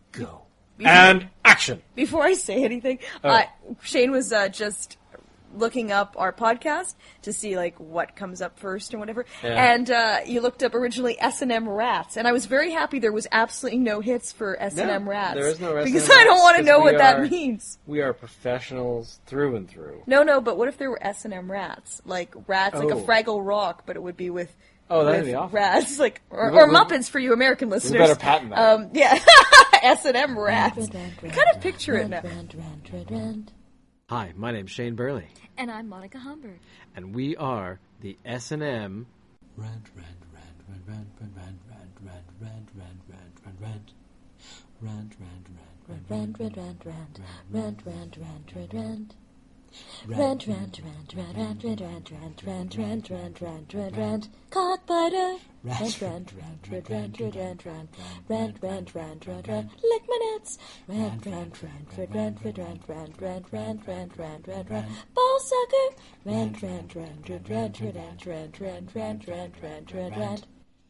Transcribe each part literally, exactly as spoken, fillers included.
go. Before, and action! Before I say anything, Oh. uh, Shane was uh, just looking up our podcast to see like what comes up first and whatever. Yeah. And uh, you looked up originally S and M Rats, and I was very happy there was absolutely no hits for S and M No, Rats. there is no S and M because I don't Rats, want to 'cause know we what that are- means. We are professionals through and through. No, no, but what if there were S and M Rats, like rats, like a Oh. Fraggle Rock, but it would be with. Oh, that'd with be awful. Rats, like or, We- or we- Muppets for you American listeners. better patent that. Um, yeah, S and M Rats. I kind of picture it now. Hi, my name's Shane Burley, And I'm Monica Humberg. and we are the S and M. Rant, rant, rant, rant, rant, rant, rant, rant, rant, rant, rant, rant, rant. Rant, rant, rant, Rant, rant, rant, rant, rant, rant, rant, rant, rant. Rant, rant, rant, rant, rant, rant, rant, rant, rant, rant, rant, rant, rant, rant. Cockbiter. Rant, rant, rant, rant, rant, rant, rant, rant, rant, rant, rant, rant, rant. Lick my nuts. Rant, rant, rant, rant, rant, rant, rant, rant, rant, rant, rant, rant, rant, rant. Ball sucker. Rant, rant, rant, rant, rant, rant, rant, rant, rant, rant, rant, rant, rant.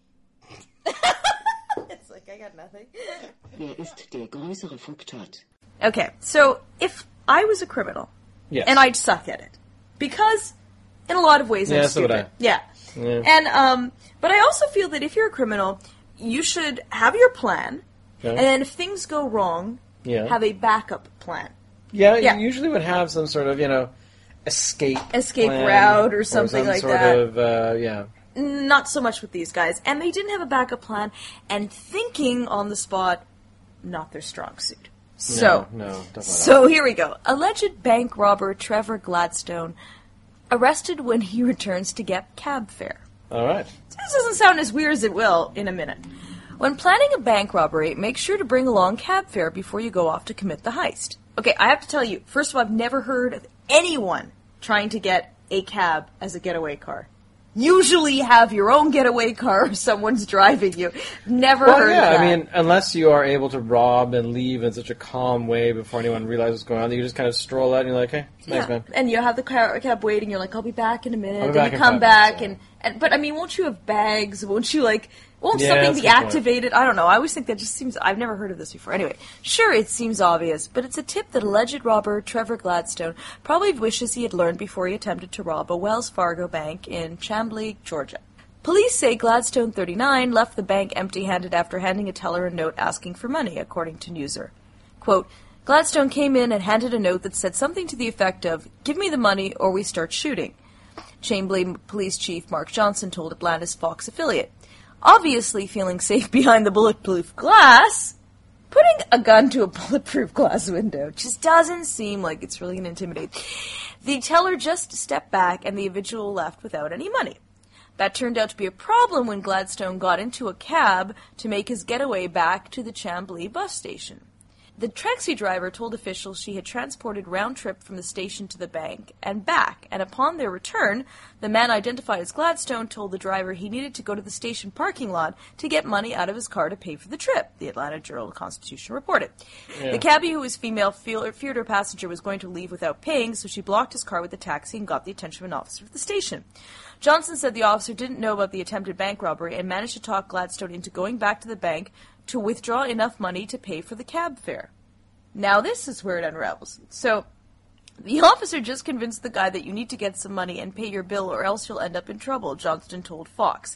It's like I got nothing. Wer ist der größere Fuchstat? Okay, so if I was a criminal. Yes. And I'd suck at it. Because, in a lot of ways, Yeah, I'm so would stupid. I. Yeah. Yeah. And, um, but I also feel that if you're a criminal, you should have your plan, Okay. and then if things go wrong, Yeah. have a backup plan. Yeah, Yeah. you usually would have some sort of, you know, escape Escape plan route or something some like sort that. of, uh, yeah. Not so much with these guys. And they didn't have a backup plan, and thinking on the spot, not their strong suit. So, no, no, definitely so here we go. Alleged bank robber Trevor Gladstone arrested when he returns to get cab fare. not. All right. This doesn't sound as weird as it will in a minute. When planning a bank robbery, make sure to bring along cab fare before you go off to commit the heist. Okay, I have to tell you, first of all, I've never heard of anyone trying to get a cab as a getaway car. Usually you have your own getaway car or someone's driving you. Never Well, heard yeah, of that. I mean, unless you are able to rob and leave in such a calm way before anyone realizes what's going on, that you just kind of stroll out and you're like, hey, thanks, Yeah. man. And you have the car, cab waiting. You're like, I'll be back in a minute. I'll be Then back you in come five back, minutes, and, and but I mean, won't you have bags? Won't you like? Won't Yeah, something that's be a good point. activated? I don't know. I always think that just seems. I've never heard of this before. Anyway, sure, it seems obvious, but it's a tip that alleged robber Trevor Gladstone probably wishes he had learned before he attempted to rob a Wells Fargo bank in Chamblee, Georgia. Police say Gladstone, thirty-nine, left the bank empty-handed after handing a teller a note asking for money, according to Newser. Quote, Gladstone came in and handed a note that said something to the effect of, give me the money or we start shooting. Chamblee Police Chief Mark Johnson told Atlanta's Fox affiliate. Obviously feeling safe behind the bulletproof glass, putting a gun to a bulletproof glass window just doesn't seem like it's really going to intimidate. The teller just stepped back and the individual left without any money. That turned out to be a problem when Gladstone got into a cab to make his getaway back to the Chamblee bus station. The taxi driver told officials she had transported round trip from the station to the bank and back, and upon their return, the man identified as Gladstone told the driver he needed to go to the station parking lot to get money out of his car to pay for the trip, the Atlanta Journal-Constitution reported. Yeah. The cabbie, who was female, feared her passenger was going to leave without paying, so she blocked his car with the taxi and got the attention of an officer at the station. Johnson said the officer didn't know about the attempted bank robbery and managed to talk Gladstone into going back to the bank to withdraw enough money to pay for the cab fare. Now this is where it unravels. So, the officer just convinced the guy that you need to get some money and pay your bill or else you'll end up in trouble, Johnston told Fox.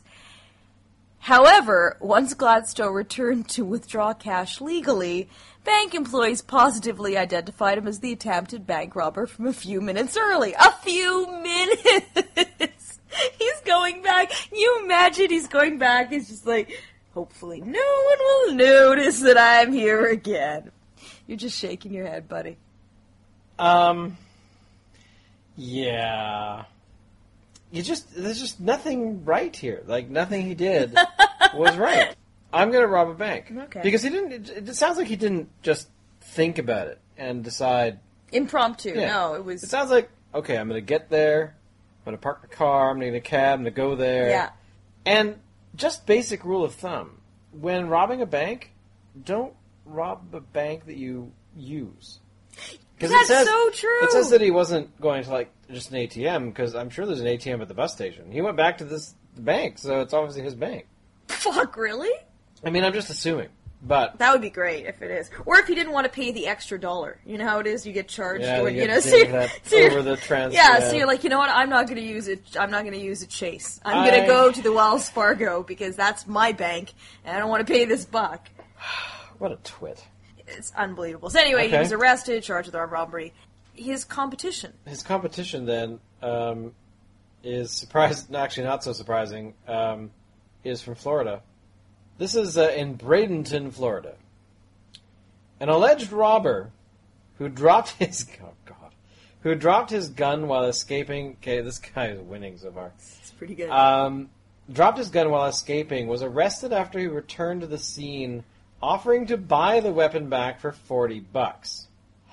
However, once Gladstone returned to withdraw cash legally, bank employees positively identified him as the attempted bank robber from a few minutes early. A few minutes! He's going back. Can you imagine he's going back? He's just like, hopefully no one will notice that I'm here again. You're just shaking your head, buddy. Um, yeah. You just, there's just nothing right here. Like, nothing he did was right. I'm going to rob a bank. Okay. Because he didn't, it, it sounds like he didn't just think about it and decide. Impromptu. Yeah. No, it was... It sounds like, okay, I'm going to get there, I'm going to park the car, I'm going to get a cab, I'm going to go there. Yeah. And just basic rule of thumb, when robbing a bank, don't rob a bank that you use. Because That's it says, so true. It says that he wasn't going to, like, just an A T M, because I'm sure there's an A T M at the bus station. He went back to this bank, so it's obviously his bank. Fuck, really? I mean, I'm just assuming. But That would be great if it is. Or if he didn't want to pay the extra dollar. You know how it is? You get charged. yeah, when, you, you get know, to so you're, that so you're- over the transfer. yeah, so you're like, you know what? I'm not going to use it. I'm not going to use a Chase. I'm going I- to go to the Wells Fargo because that's my bank, and I don't want to pay this buck. What a twit. It's unbelievable. So anyway, he Okay. was arrested, charged with armed robbery. His competition. His competition then um, is surprised, actually not so surprising, um, is from Florida. This is uh, in Bradenton, Florida. An alleged robber who dropped his oh god, who dropped his gun while escaping. Okay, this guy is winning so far. It's pretty good. Um, dropped his gun while escaping. Was arrested after he returned to the scene, offering to buy the weapon back for forty bucks.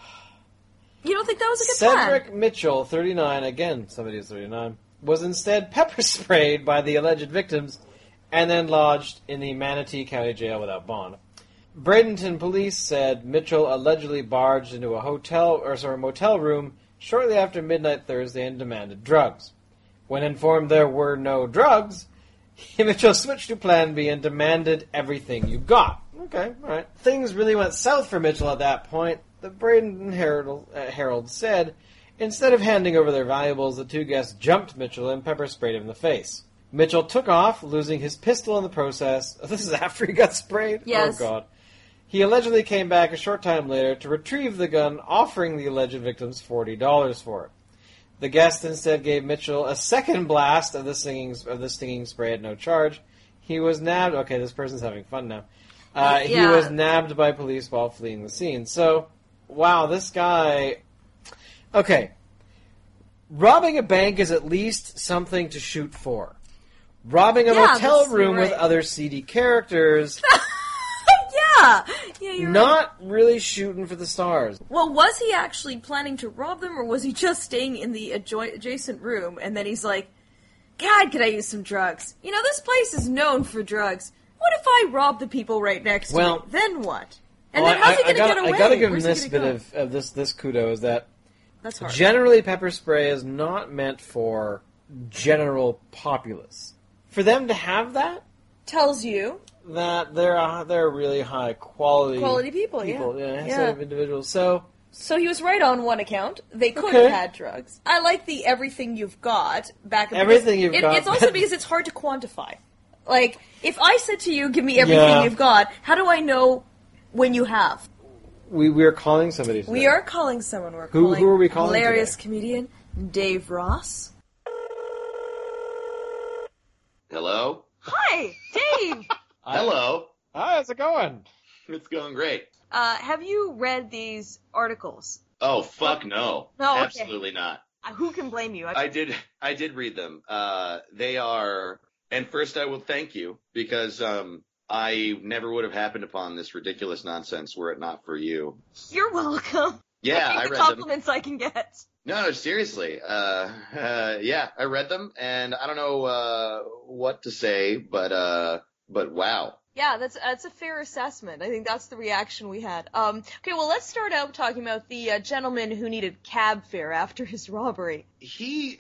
you don't think that was a good Cedric plan? Mitchell, thirty-nine, again, somebody is thirty-nine, was instead pepper sprayed by the alleged victims and then lodged in the Manatee County Jail without bond. Bradenton police said Mitchell allegedly barged into a hotel or sorry, motel room shortly after midnight Thursday and demanded drugs. When informed there were no drugs, Mitchell switched to Plan B and demanded everything you got. Okay, all right. Things really went south for Mitchell at that point. The Bradenton Herald, uh, Herald said, instead of handing over their valuables, the two guests jumped Mitchell and pepper sprayed him in the face. Mitchell took off, losing his pistol in the process. This is after he got sprayed? Yes. Oh, God. He allegedly came back a short time later to retrieve the gun, offering the alleged victims forty dollars for it. The guest instead gave Mitchell a second blast of the singing of the stinging spray at no charge. He was nabbed. Okay, this person's having fun now. Uh, He Yeah. was nabbed by police while fleeing the scene. So, wow, this guy. Okay, robbing a bank is at least something to shoot for. Robbing a Yeah, motel that's- room you're with right. other seedy characters. yeah. Yeah, you're right. Not really shooting for the stars. Well, was he actually planning to rob them, or was he just staying in the adjo- adjacent room, and then he's like, God, could I use some drugs? You know, this place is known for drugs. What if I rob the people right next to Well- me? Then what? And Well, then how's I, he I going to gotta, get away? I gotta give him Where's he this gonna bit go? of, of this this kudos that That's hard. generally pepper spray is not meant for general populace. For them to have that, Tells you that they're a, they're really high quality Quality people, yeah. people, yeah, Yeah. set of individuals. So So he was right on one account. They could Okay. have had drugs. I like the everything you've got back. Everything because you've it- got. It's also because it's hard to quantify. Like, if I said to you, give me everything Yeah. you've got, how do I know when you have? we we are calling somebody. Today. We are calling someone. We're Who- calling who are we calling hilarious today? comedian Dave Ross. Hello? Hi, Dave! Hello. Hi, how's it going? It's going great. uh, have you read these articles? Oh, fuck no. No, okay. Absolutely not. Uh, Who can blame you? I did I did read them. Uh they are and first I will thank you because um I never would have happened upon this ridiculous nonsense were it not for you. You're welcome. Yeah, I, Take the read them. compliments I can get. No, no, seriously. Uh, uh yeah, I read them and I don't know uh what to say, but uh but wow. Yeah, that's that's a fair assessment. I think that's the reaction we had. Um, okay, well, let's start out talking about the uh, gentleman who needed cab fare after his robbery. He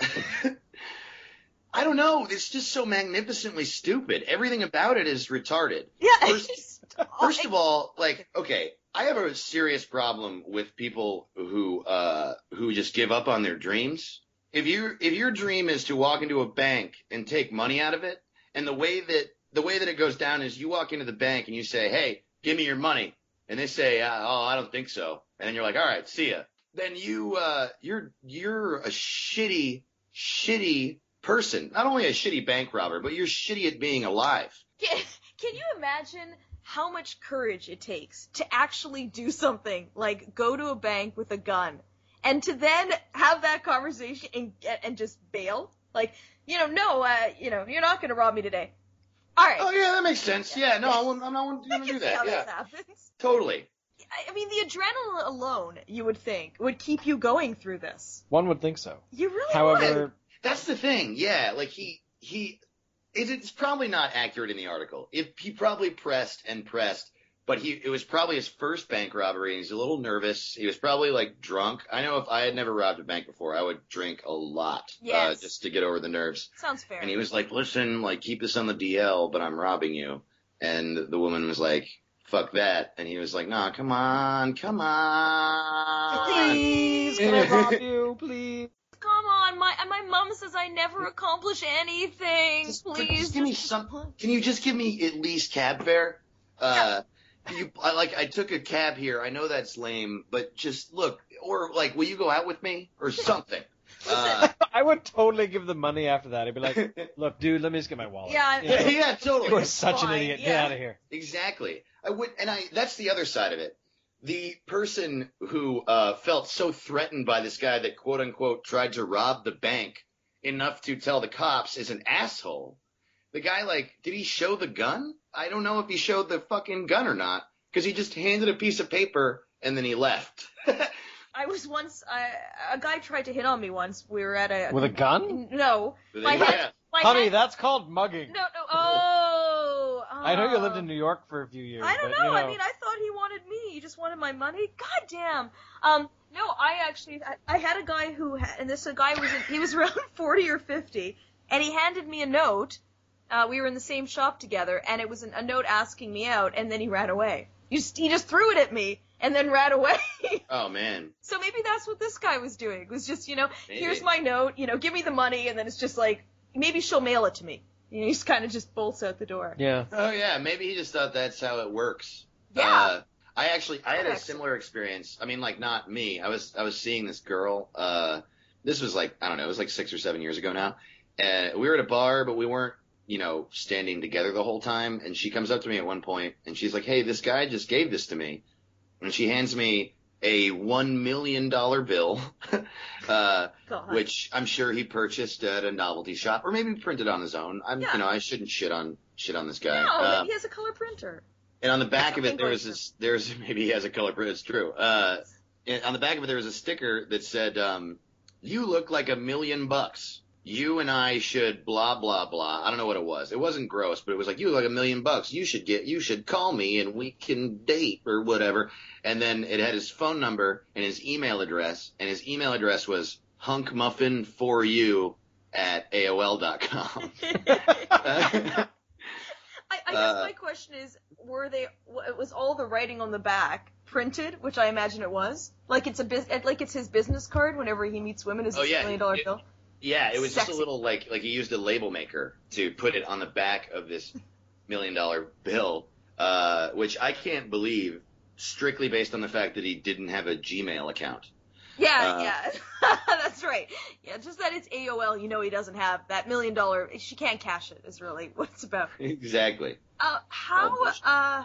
I don't know, it's just so magnificently stupid. Everything about it is retarded. Yeah, First- it's- First of all, like, okay, I have a serious problem with people who uh who just give up on their dreams. If you if your dream is to walk into a bank and take money out of it, and the way that the way that it goes down is you walk into the bank and you say, "Hey, give me your money," and they say, uh, "Oh, I don't think so," and then you're like, "All right, see ya." Then you uh you're you're a shitty shitty person. Not only a shitty bank robber, but you're shitty at being alive. Can, can you imagine how much courage it takes to actually do something like go to a bank with a gun and to then have that conversation and get and just bail? Like, you know, no, uh, you know, you're not going to rob me today. All right. Oh yeah, that makes sense. Yeah, no, I wouldn't, I'm not I going to can do see that. how Yeah, this happens. totally. I I mean, the adrenaline alone, you would think, would keep you going through this. One would think so. You really However, would. That's the thing. Yeah, like he he, it, it's probably not accurate in the article. If he probably pressed and pressed, but he it was probably his first bank robbery, and he's a little nervous. He was probably like drunk. I know if I had never robbed a bank before, I would drink a lot uh, Yes. just to get over the nerves. Sounds fair. And he was like, "Listen, like keep this on the D L, but I'm robbing you." And the woman was like, fuck that. And he was like, nah, come on, come on. Please, can I rob you? Please. Come on, my my mom says I never accomplish anything. Just, Please, just give me just- some. Can you just give me at least cab fare? Uh, you, I like. I took a cab here. I know that's lame, but just look, or like, will you go out with me or something? Uh, I would totally give the money after that. I'd be like, look, dude, let me just get my wallet. Yeah, You know, yeah, totally. you are such an Fine, idiot. Get yeah. out of here. Exactly. I would, and I. That's the other side of it. The person who uh, felt so threatened by this guy that quote unquote tried to rob the bank enough to tell the cops is an asshole. The guy, like, did he show the gun? I don't know if he showed the fucking gun or not, because he just handed a piece of paper and then he left. I was once, I, a guy tried to hit on me once. We were at a With a gun? No, my Yeah. head, my Honey, head- that's called mugging. no, no. Oh, I know you lived in oh. New York for a few years. I don't but, know. You know. I mean, I thought he wanted me. He just wanted my money. God damn. Um, no, I actually, I, I had a guy who, ha- and this a guy was, in, he was around forty or fifty, and he handed me a note. Uh, we were in the same shop together, and it was an, a note asking me out, and then he ran away. He just, he just threw it at me, and then ran away. Oh man. So maybe that's what this guy was doing. It was just, you know, Maybe. here's my note, you know, give me the money, and then it's just like, maybe she'll mail it to me. You know, he just kind of just bolts out the door. Yeah. Oh yeah, maybe he just thought that's how it works. Yeah. Uh, I actually I had a Correct. similar experience. I mean, like not me. I was I was seeing this girl. Uh, this was like I don't know. It was like six or seven years ago now. And we were at a bar, but we weren't you know standing together the whole time. And she comes up to me at one point and she's like, "Hey, this guy just gave this to me," and she hands me a one million dollar bill. uh, God. which I'm sure he purchased at a novelty shop or maybe printed on his own. I'm, Yeah. you know, I shouldn't shit on shit on this guy. No, Um, he has a color printer. and on the back of it, Something there was going this, there's maybe he has a color print. It's true. Uh, and on the back of it, there was a sticker that said, um, "You look like a million bucks. You and I should blah blah blah." I don't know what it was. It wasn't gross, but it was like, "You look like a million bucks. You should get, you should call me and we can date or whatever." And then it had his phone number and his email address, and his email address was hunkmuffin for you at A O L dot com. I, I guess Uh, my question is, were they? w- Was all the writing on the back printed? Which I imagine it was. Like it's a bus- like it's his business card whenever he meets women. Is Oh, a yeah. million dollar It- bill? Yeah, it was just Sexy. a little like like he used a label maker to put it on the back of this million dollar bill, uh, which I can't believe, strictly based on the fact that he didn't have a Gmail account. Yeah, Uh, yeah, that's right. Yeah, just that it's A O L. You know, he doesn't have that million dollar. She can't cash it. Is really what it's about. Exactly. Uh, how bullshit. uh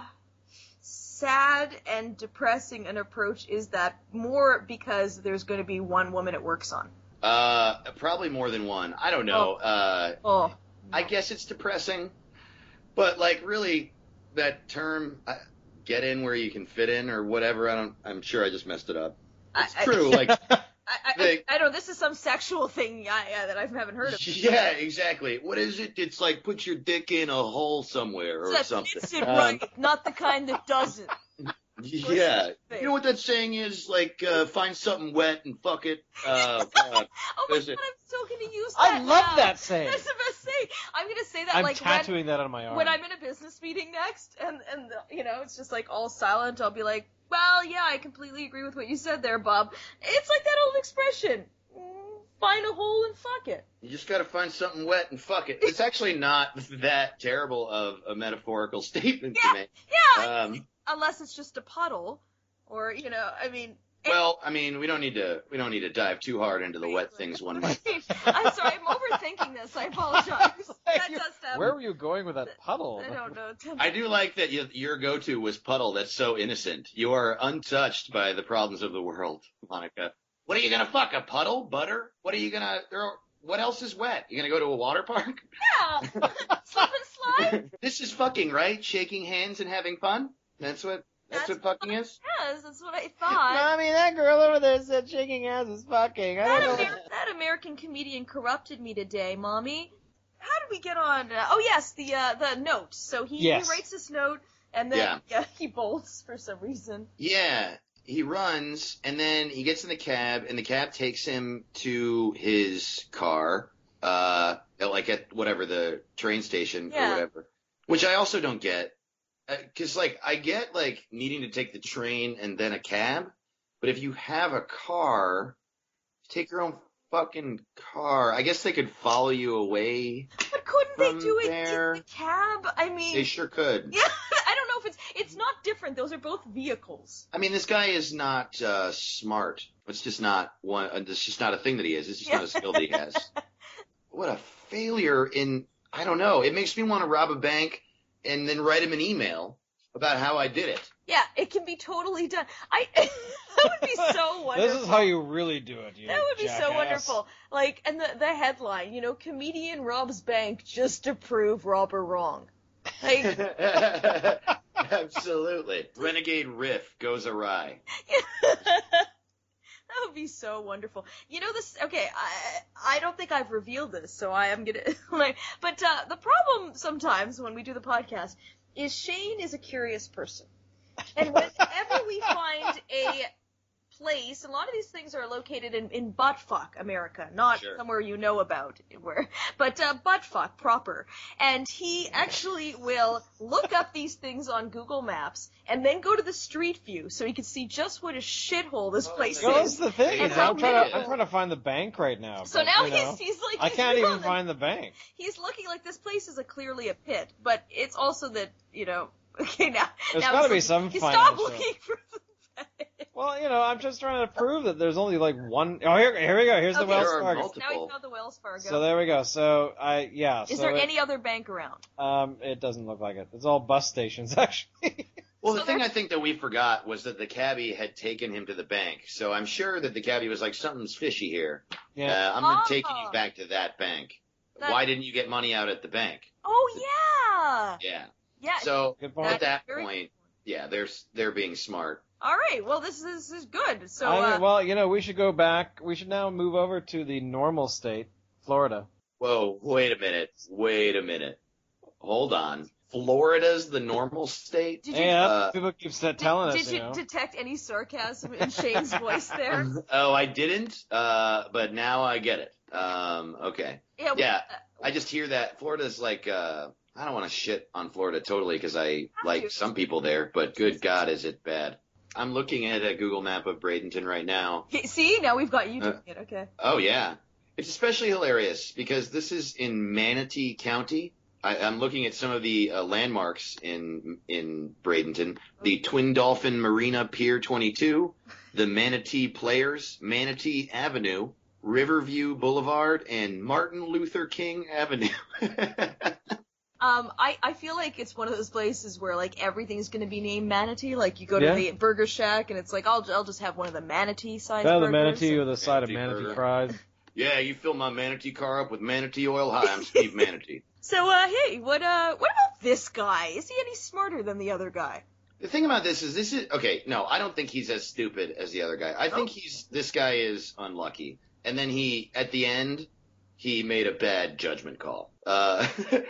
sad and depressing an approach is that? More because there's going to be one woman it works on. Uh, probably more than one. I don't know. Uh, Oh, I guess it's depressing, but like really, that term uh, "get in where you can fit in" or whatever. I don't. I'm sure I just messed it up. It's I- I- true. Like. I, I, They- I, I don't. This is some sexual thing yeah, yeah, that I haven't heard of. Yeah, exactly. What is it? It's like put your dick in a hole somewhere or That something. fits it Um, right, not the kind that doesn't. Yeah. thing. You know what that saying is? Like, uh, find something wet and fuck it. Uh, uh, Oh my Is god, it- I'm still gonna use that. I love now. that saying. That's the best saying. I'm gonna say that I'm like tattooing that on my when, arm. when I'm in a business meeting next, and and you know it's just like all silent. I'll be like, well, yeah, I completely agree with what you said there, Bob. It's like that old expression: mm, find a hole and fuck it. you just gotta find something wet and fuck it. It's actually not that terrible of a metaphorical statement to me. Yeah, Um, unless it's just a puddle, or you know, I mean. it- well, I mean, we don't need to we don't need to dive too hard into the wet things one way. I'm sorry, I'm overthinking this. I apologize. That You- does happen. Where were you going with that puddle? I don't know. I do like that you, your go-to was puddle. That's so innocent. You are untouched by the problems of the world, Monica. What are you gonna fuck? A puddle? Butter? What are you gonna? There are, what else is wet? You gonna go to a water park? Yeah. Slip and slide. This is fucking, right? Shaking hands and having fun. That's what. That's, That's what fucking is. Yes, that's what I thought. Mommy, that girl over there said shaking hands is fucking. I That, don't know. Amer- that American comedian corrupted me today, Mommy. How did we get on? Uh, oh yes, the uh, the note. So he, Yes. he writes this note, and then Yeah. yeah, he bolts for some reason. Yeah, he runs, and then he gets in the cab, and the cab takes him to his car, uh, at, like at whatever the train station Yeah. or whatever. Which I also don't get. because like I get like needing to take the train and then a cab, but if you have a car, take your own fucking car. I guess they could follow you away. But couldn't From they do it there- in the cab? I mean, They sure could. yeah, I don't know if it's it's not different. Those are both vehicles. I mean, this guy is not uh, smart. It's just not one. Uh, it's just not a thing that he is. It's just not a skill that he has. What a failure! In I don't know. It makes me want to rob a bank and then write him an email about how I did it. Yeah, it can be totally done. I that would be so wonderful. This is how you really do it. You That would be so jackass. wonderful. Like, and the the headline, you know, comedian robs bank just to prove robber wrong. Like, Absolutely. Renegade riff goes awry. that would be so wonderful. You know this? Okay, I I don't think I've revealed this, so I am gonna. Like, but uh, the problem sometimes when we do the podcast is Shane is a curious person, and whenever we find a place, a lot of these things are located in, in buttfuck America, not Sure. somewhere you know about, where, but uh, buttfuck proper. And he actually will look up these things on Google Maps and then go to the street view so he can see just what a shithole this Oh, place there Well, you is. that's the thing. And Is how I'm, trying to, many- I'm trying to find the bank right now. So but, now you know, he's he's like I he's can't even real- find the bank. He's looking like this place is a clearly a pit, but it's also that, you know. Okay, now There's now gotta he's be looking- some he stopped financial- looking for the bank. Well, you know, I'm just trying to prove that there's only like one oh here, here we go. Here's the Okay. Wells There are Fargo. multiple. Now he found the Wells Fargo. So there we go. So I yeah. Is so there it, any other bank around? Um, it doesn't look like it. It's all bus stations actually. Well, So the thing there's- I think that we forgot was that the cabbie had taken him to the bank. So I'm sure that the cabbie was like, something's fishy here. yeah. Uh, I'm Ah. taking you back to that bank. That- Why didn't you get money out at the bank? Oh yeah, Yeah. yeah. So Good point. at that Very- point, yeah, they're they're being smart. All right. Well, this is, this is good. So, I mean, uh, well, you know, we should go back. We should now move over to the normal state, Florida. Whoa, wait a minute. Wait a minute. Hold on. Florida's the normal state? did you Yeah, uh, people keep sa- did, telling did us, you you know. detect any sarcasm in Shane's voice there? Oh, I didn't, uh, but now I get it. Um, okay. Yeah. we- Yeah. uh, I just hear that Florida's like, uh, I don't want to shit on Florida totally because I like some people there, but good God, is it bad. I'm looking at a Google map of Bradenton right now. okay, see, now we've got you Uh, doing it. Okay. Oh, yeah. It's especially hilarious because this is in Manatee County. I, I'm looking at some of the uh, landmarks in in Bradenton. The Twin Dolphin Marina Pier twenty-two, the Manatee Players, Manatee Avenue, Riverview Boulevard, and Martin Luther King Avenue. Um, I, I feel like it's one of those places where like everything's gonna be named Manatee. Like you go Yeah. to the Burger Shack and it's like I'll I'll just have one of the Manatee size That burgers. the manatee and- with a side of Manatee manatee burger. fries. Yeah, you fill my Manatee car up with Manatee oil. Hi, I'm Steve Manatee. So uh, hey, what uh, what about this guy? Is he any smarter than the other guy? The thing about this is this is okay. No, I don't think he's as stupid as the other guy. I think he's this guy is unlucky, and then he at the end he made a bad judgment call. Uh,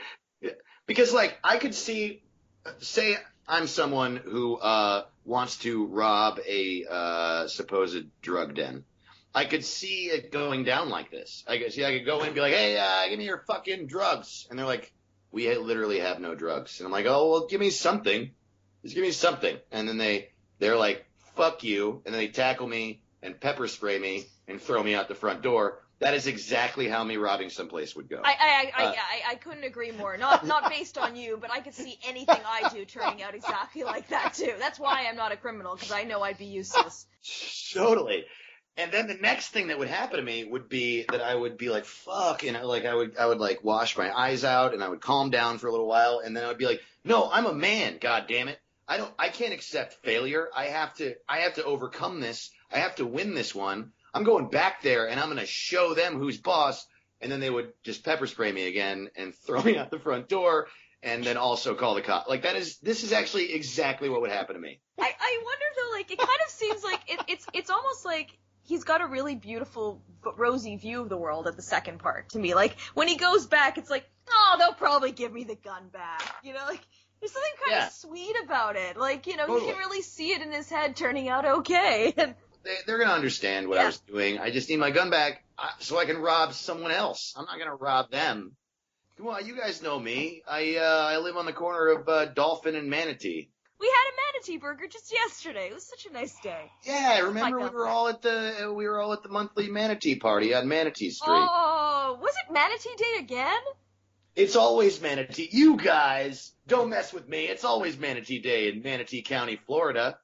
because like I could see, say I'm someone who uh, wants to rob a uh, supposed drug den. I could see it going down like this. I could see I could go in and be like, hey, uh, give me your fucking drugs, and they're like, we literally have no drugs, and I'm like, oh well, give me something. Just give me something. And then they, they're like, fuck you. And then they tackle me and pepper spray me and throw me out the front door. That is exactly how me robbing someplace would go. I I I, Uh, I, I couldn't agree more. Not not based on you, but I could see anything I do turning out exactly like that too. That's why I'm not a criminal, because I know I'd be useless. Totally. And then the next thing that would happen to me would be that I would be like, fuck. And I, like, I would, I would like wash my eyes out and I would calm down for a little while. And then I would be like, no, I'm a man. God damn it. I don't, I can't accept failure. I have to, I have to overcome this. I have to win this one. I'm going back there and I'm going to show them who's boss. And then they would just pepper spray me again and throw me out the front door and then also call the cop. Like that is, this is actually exactly what would happen to me. I, I wonder though, like it kind of seems like it, it's it's almost like he's got a really beautiful but rosy view of the world at the second part to me. Like when he goes back, it's like, oh, they'll probably give me the gun back. You know, like there's something kind Yeah. of sweet about it. Like, you know, Totally. you can really see it in his head turning out okay. And They, they're going to understand what I Yeah. was doing. I just need my gun back uh, so I can rob someone else. I'm not going to rob them. Come on, you guys know me. I uh, I live on the corner of uh, Dolphin and Manatee. We had a manatee burger just yesterday. It was such a nice day. Yeah, remember like we were that. all at the we were all at the monthly Manatee party on Manatee Street. Oh, was it Manatee Day again? It's always Manatee. You guys, don't mess with me. It's always Manatee Day in Manatee County, Florida.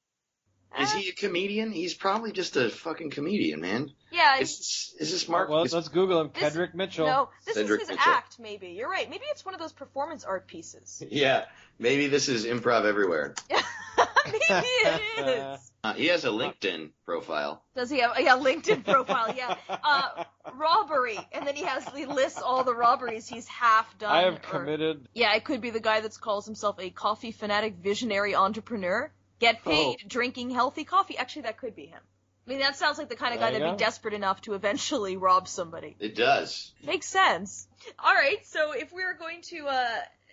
Is Uh, he a comedian? He's probably just a fucking comedian, man. Yeah. Is this, is this Mark? Well, is- let's Google him. This- Kedrick Mitchell. No, this Cedric is his Mitchell. act, maybe. You're right. Maybe it's one of those performance art pieces. yeah, maybe this is improv everywhere. Maybe it is. Uh, he has a LinkedIn profile. Does he have yeah LinkedIn profile? Yeah, uh, robbery, and then he has he lists all the robberies he's half done. I have or- committed. Yeah, it could be the guy that calls himself a coffee fanatic visionary entrepreneur. Get paid Oh. drinking healthy coffee. Actually, that could be him. I mean, that sounds like the kind of There guy you that'd be go. desperate enough to eventually rob somebody. It does. Makes sense. All right, so if we were going to uh,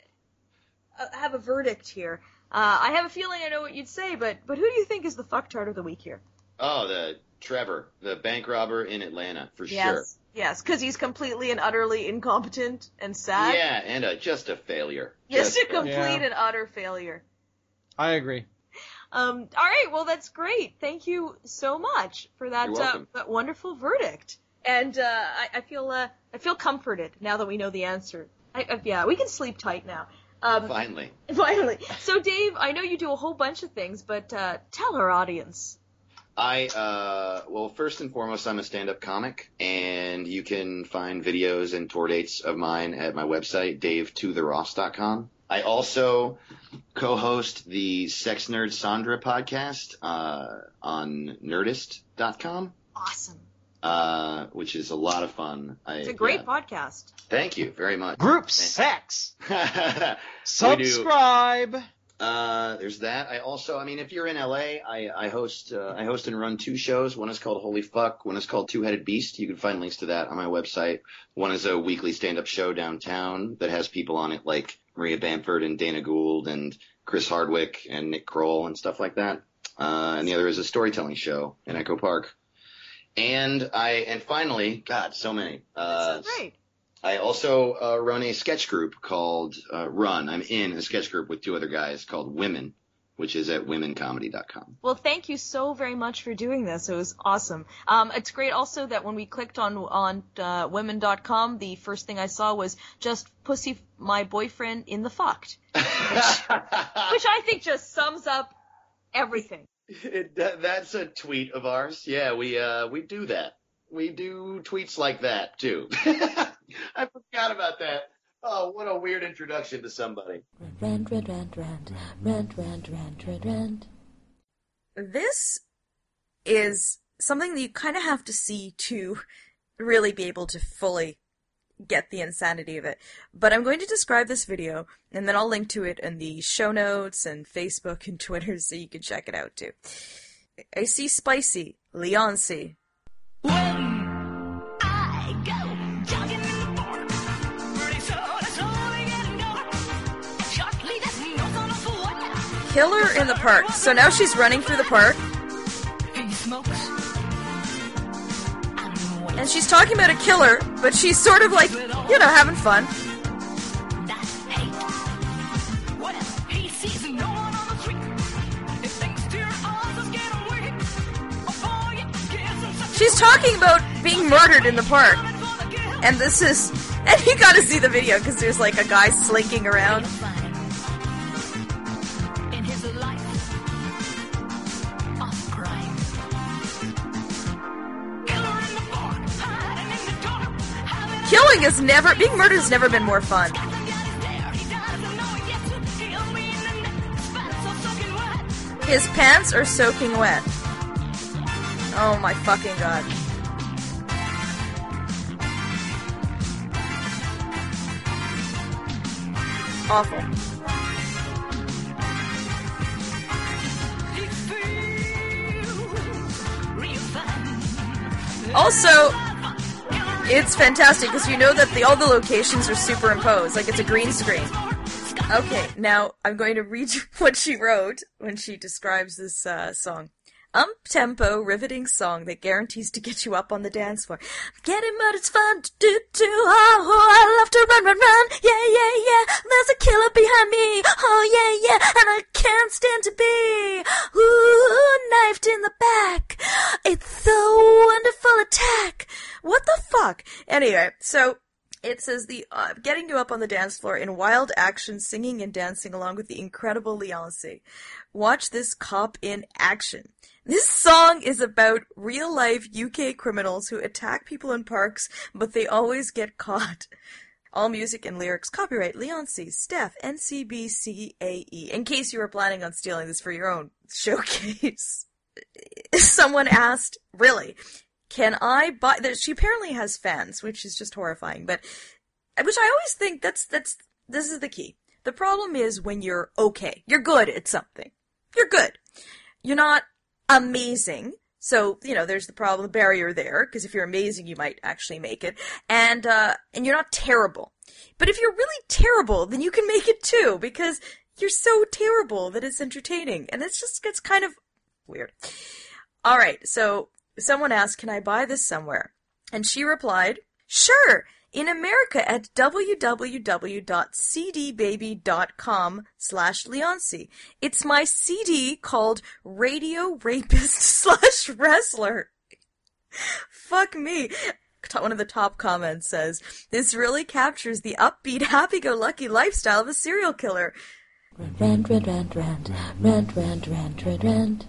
uh, have a verdict here, uh, I have a feeling I know what you'd say, but but who do you think is the fucktard of the week here? Oh, the Trevor, the bank robber in Atlanta, for sure. Yes, yes, because he's completely and utterly incompetent and sad. Yeah, and a, just a failure. Just a a- complete Yeah. and utter failure. I agree. Um, all right, well, that's great. Thank you so much for that, You're uh, welcome. that wonderful verdict. And uh, I, I feel uh, I feel comforted now that we know the answer. I, I, yeah, we can sleep tight now. Um, Finally. Finally. So, Dave, I know you do a whole bunch of things, but uh, tell our audience. I, uh, well, first and foremost, I'm a stand-up comic, and you can find videos and tour dates of mine at my website, dave to the ross dot com. I also co-host the Sex Nerd Sandra podcast uh, on nerdist dot com, Awesome. uh, which is a lot of fun. I, It's a great yeah. podcast. Thank you very much. Group sex. We do. Subscribe. Uh, there's that. I also, I mean, if you're in L A, I, I host, uh, I host and run two shows. One is called Holy Fuck. One is called Two Headed Beast. You can find links to that on my website. One is a weekly stand-up show downtown that has people on it like Maria Bamford and Dana Gould and Chris Hardwick and Nick Kroll and stuff like that. Uh, and the other is a storytelling show in Echo Park. And I, and finally, God, so many. Uh, That's so great. I also uh, run a sketch group called uh, Run. I'm in a sketch group with two other guys called Women, which is at women comedy dot com. Well, thank you so very much for doing this. It was awesome. Um, it's great also that when we clicked on on uh, women dot com, the first thing I saw was just pussy my boyfriend in the fucked, which, which I think just sums up everything. It, that, that's a tweet of ours. Yeah, we uh, we do that. We do tweets like that too. I forgot about that. Oh, what a weird introduction to somebody. Rant, rant, rant, rant, rant, rant, rant, rant, rant. This is something that you kind of have to see to really be able to fully get the insanity of it. But I'm going to describe this video, and then I'll link to it in the show notes and Facebook and Twitter so you can check it out too. I see Spicy, Leonce. Killer in the park. So now she's running through the park. And she's talking about a killer, but she's sort of like, you know, having fun. She's talking about being murdered in the park. And this is, and you gotta see the video because there's like a guy slinking around. Killing has never, being murdered has never been more fun. His pants are soaking wet. Oh my fucking god. Awful. Also, it's fantastic because you know that the, all the locations are superimposed, like it's a green screen. Okay, now I'm going to read you what she wrote when she describes this uh, song. up-tempo, riveting song that guarantees to get you up on the dance floor. Getting but it's fun to do too. Oh, oh, I love to run, run, run. Yeah, yeah, yeah. There's a killer behind me. Oh, yeah, yeah. And I can't stand to be. Ooh, knifed in the back. It's a wonderful attack. What the fuck? Anyway, so it says the uh, getting you up on the dance floor in wild action, singing and dancing along with the incredible Leoncy. Watch this cop in action. This song is about real-life U K criminals who attack people in parks, but they always get caught. All music and lyrics copyright Leoncy, Steph, N C B C A E. In case you were planning on stealing this for your own showcase. Someone asked, really, can I buy... She apparently has fans, which is just horrifying, but... Which I always think that's... that's this is the key. The problem is when you're okay. You're good at something. You're good. You're not amazing. So, you know, there's the problem, the barrier there, because if you're amazing, you might actually make it. And, uh, and you're not terrible. But if you're really terrible, then you can make it too, because you're so terrible that it's entertaining. And it's just, it's kind of weird. Alright, so someone asked, can I buy this somewhere? And she replied, sure! In America at www.cdbaby.com slash Leoncy. It's my C D called Radio Rapist slash Wrestler. Fuck me. One of the top comments says, this really captures the upbeat, happy-go-lucky lifestyle of a serial killer. Rant, rant, rant, rant, rant, rant, rant, rant, rant.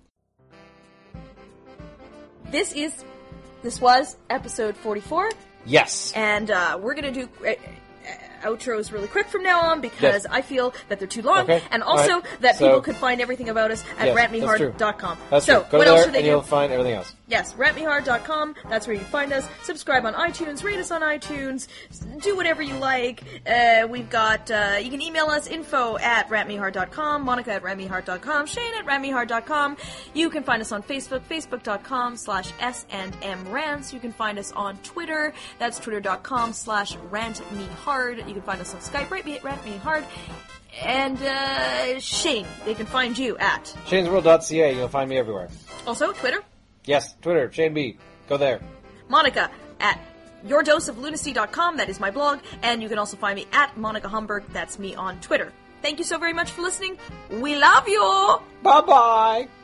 This is, this was episode forty-four. Yes. And uh, we're going to do uh, uh, outros really quick from now on because yes. I feel that they're too long. Okay. And also right. that so, people could find everything about us at yes, rant me hard dot com. That's so, true. Go what there else should they and do? You'll find everything else. Yes, rant me hard dot com. That's where you can find us. Subscribe on iTunes. Rate us on iTunes. Do whatever you like. Uh, we've got, uh, you can email us info at rant me hard dot com, Monica at rant me hard dot com, Shane at rant me hard dot com. You can find us on Facebook, facebook.com slash S and M rants. You can find us on Twitter. That's twitter.com slash rantmehard. You can find us on Skype, rant me, rant me hard. And, uh, Shane, they can find you at shanesworld dot c a. You'll find me everywhere. Also, Twitter. Yes, Twitter, Shane B. Go there. Monica at your dose of lunacy dot com. That is my blog. And you can also find me at Monica Humberg. That's me on Twitter. Thank you so very much for listening. We love you. Bye-bye.